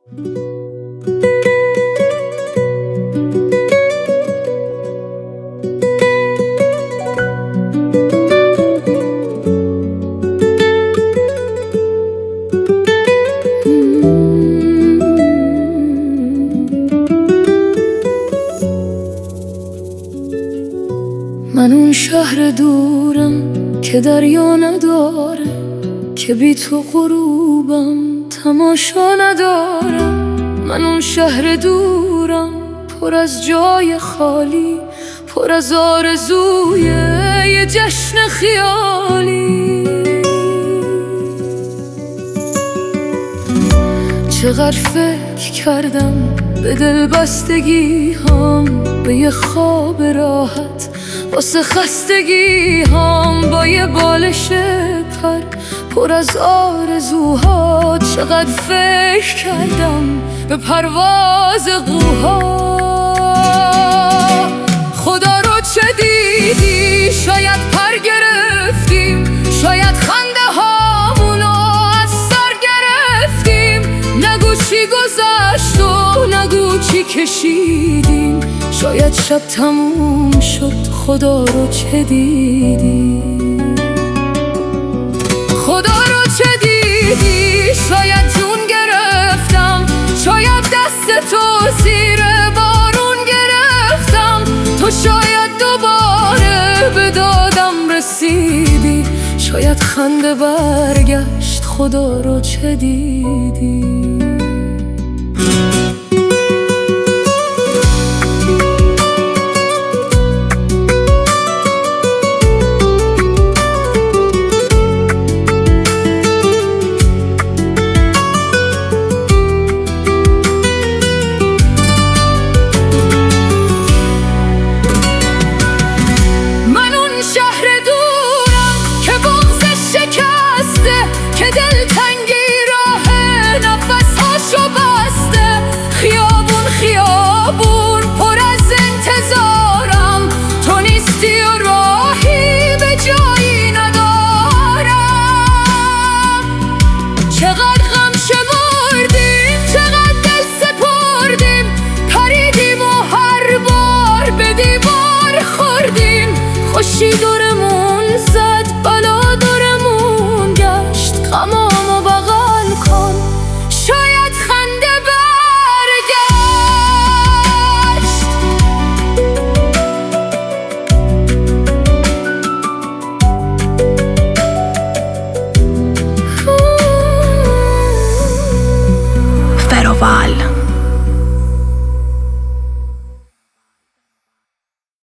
من اون شهر دورم که دریا نداره، که بی تو غروبم تماشا ندارم. من اون شهر دورم پر از جای خالی، پر از آرزوی یه جشن خیالی. چقدر فکر کردم به دلبستگی هام، به یه خواب راحت واسه خستگی هام، با یه بالش پر پر از آرزوها. چقدر فکر کردم به پرواز قوها. خدا رو چه دیدی؟ شاید پر گرفتیم، شاید خنده هامونو از سر گرفتیم. نگو چی گذشت و نگو چی کشیدیم، شاید شب تموم شد. خدا رو چه دیدی؟ خدا رو چه دیدی؟ شاید جون گرفتم، شاید دست تو زیر بارون گرفتم. تو شاید دوباره به دادم رسیدی، شاید خنده برگشت. خدا رو چه دیدی؟ که دلتنگی راه نفس‌هاشو بسته، خیابون خیابون